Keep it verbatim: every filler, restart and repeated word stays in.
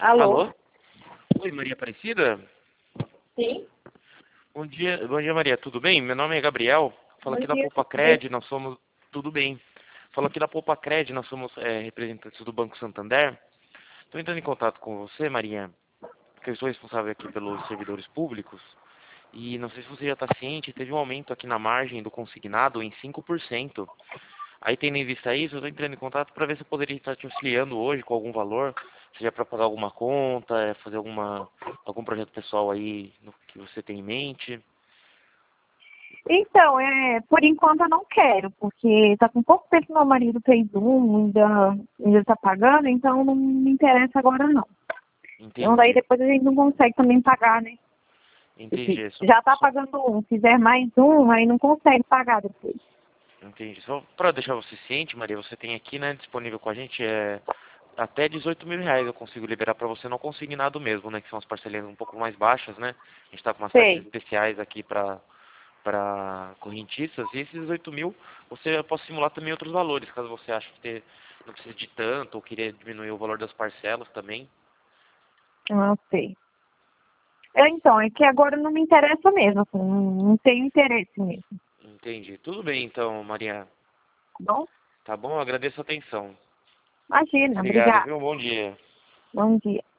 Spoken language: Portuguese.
Alô? Alô? Oi, Maria Aparecida? Sim? Bom dia, bom dia, Maria. Tudo bem? Meu nome é Gabriel. Falo Bom aqui da dia, Poupa tudo bem? Cred, nós somos... Tudo bem. Falo aqui da Poupa Cred, nós somos é, representantes do Banco Santander. Estou entrando em contato com você, Maria, porque eu sou responsável aqui pelos servidores públicos. E não sei se você já está ciente, teve um aumento aqui na margem do consignado em cinco por cento. Aí, tendo em vista isso, eu estou entrando em contato para ver se eu poderia estar te auxiliando hoje com algum valor, seja para pagar alguma conta, é, fazer alguma, algum projeto pessoal aí no que você tem em mente. Então, é, por enquanto eu não quero, porque tá com pouco tempo que meu marido fez um, ainda, ainda tá pagando, então não me interessa agora não. Então daí Entendi, depois a gente não consegue também pagar, né? Esse- entendi. Só, já tá só, pagando um, fizer mais um, aí não consegue pagar depois. entendi. Só para deixar você ciente, Maria, você tem aqui, né, disponível com a gente, é, até dezoito mil reais eu consigo liberar para você, não consignado mesmo, né, que são as parcelinhas um pouco mais baixas, né? A gente está com umas taxas Sei. especiais aqui para para correntistas, e esses dezoito mil você pode simular também outros valores, caso você ache que ter, não precisa de tanto, ou queria diminuir o valor das parcelas também. Não sei. Eu, então, é que agora não me interessa mesmo, assim, não, não tenho interesse mesmo. Entendi. Tudo bem então, Maria. Tá bom? Tá bom? Eu agradeço a atenção. Imagina, Obrigado, obrigada. viu? Um bom dia. Bom dia.